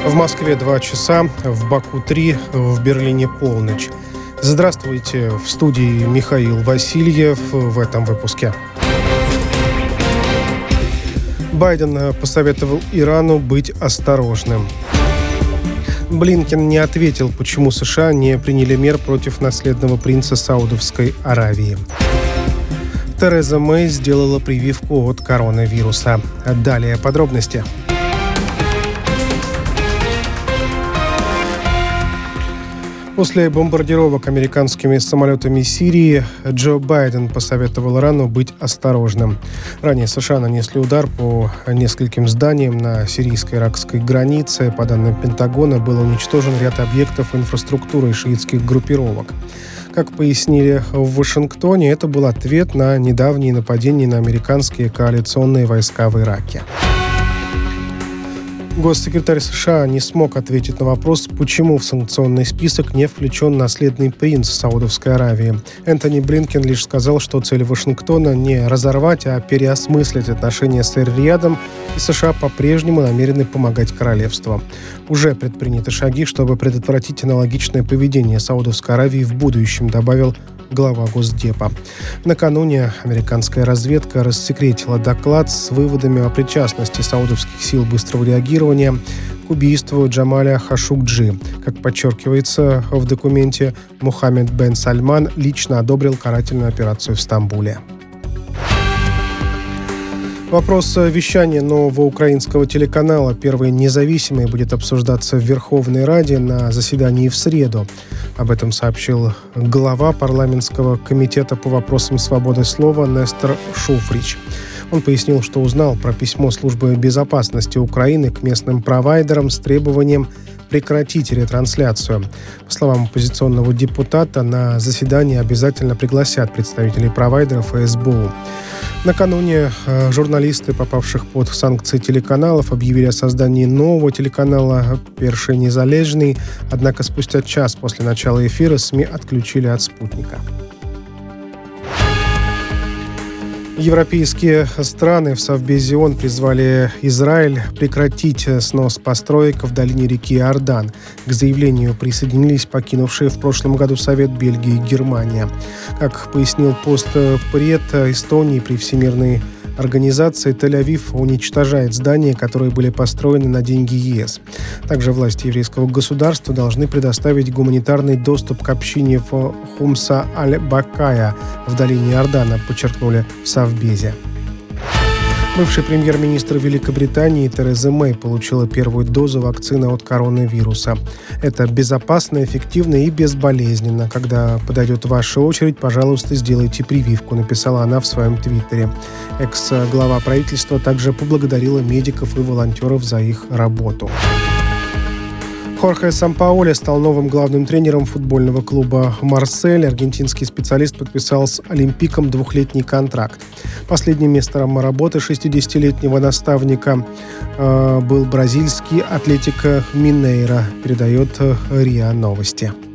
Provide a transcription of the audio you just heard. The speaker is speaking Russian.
В Москве 2 часа, в Баку 3, в Берлине полночь. Здравствуйте, в студии Михаил Васильев в этом выпуске. Байден посоветовал Ирану быть осторожным. Блинкен не ответил, почему США не приняли мер против наследного принца Саудовской Аравии. Тереза Мэй сделала прививку от коронавируса. Далее подробности. После бомбардировок американскими самолетами Сирии Джо Байден посоветовал Ирану быть осторожным. Ранее США нанесли удар по нескольким зданиям на сирийско-иракской границе. По данным Пентагона, был уничтожен ряд объектов инфраструктуры шиитских группировок. Как пояснили в Вашингтоне, это был ответ на недавние нападения на американские коалиционные войска в Ираке. Госсекретарь США не смог ответить на вопрос, почему в санкционный список не включен наследный принц Саудовской Аравии. Энтони Блинкен лишь сказал, что цель Вашингтона не разорвать, а переосмыслить отношения с Эр-Риядом, и США по-прежнему намерены помогать королевству. Уже предприняты шаги, чтобы предотвратить аналогичное поведение Саудовской Аравии в будущем, добавил глава Госдепа. Накануне американская разведка рассекретила доклад с выводами о причастности саудовских сил быстрого реагирования к убийству Джамаля Хашукджи. Как подчеркивается в документе, Мухаммед бен Сальман лично одобрил карательную операцию в Стамбуле. Вопрос вещания нового украинского телеканала «Первый независимый» будет обсуждаться в Верховной Раде на заседании в среду. Об этом сообщил глава парламентского комитета по вопросам свободы слова Нестор Шуфрич. Он пояснил, что узнал про письмо Службы безопасности Украины к местным провайдерам с требованием прекратить ретрансляцию. По словам оппозиционного депутата, на заседание обязательно пригласят представителей провайдеров и СБУ. Накануне журналисты, попавших под санкции телеканалов, объявили о создании нового телеканала «Перший незалежный», однако спустя час после начала эфира СМИ отключили от спутника. Европейские страны в Совбезе ООН призвали Израиль прекратить снос построек в долине реки Иордан. К заявлению присоединились покинувшие в прошлом году Совет Бельгии и Германия. Как пояснил постпред Эстонии при Всемирной организации, Тель-Авив уничтожает здания, которые были построены на деньги ЕС. Также власти еврейского государства должны предоставить гуманитарный доступ к общине в Хумса-аль-Бакая в долине Иордана, подчеркнули в Совбезе. Бывший премьер-министр Великобритании Тереза Мэй получила первую дозу вакцины от коронавируса. Это безопасно, эффективно и безболезненно. Когда подойдет ваша очередь, пожалуйста, сделайте прививку, написала она в своем твиттере. Экс-глава правительства также поблагодарила медиков и волонтеров за их работу. Хорхе Сампаоли стал новым главным тренером футбольного клуба «Марсель». Аргентинский специалист подписал с «Олимпиком» двухлетний контракт. Последним местом работы 60-летнего наставника был бразильский Атлетико Минейро, передает РИА Новости.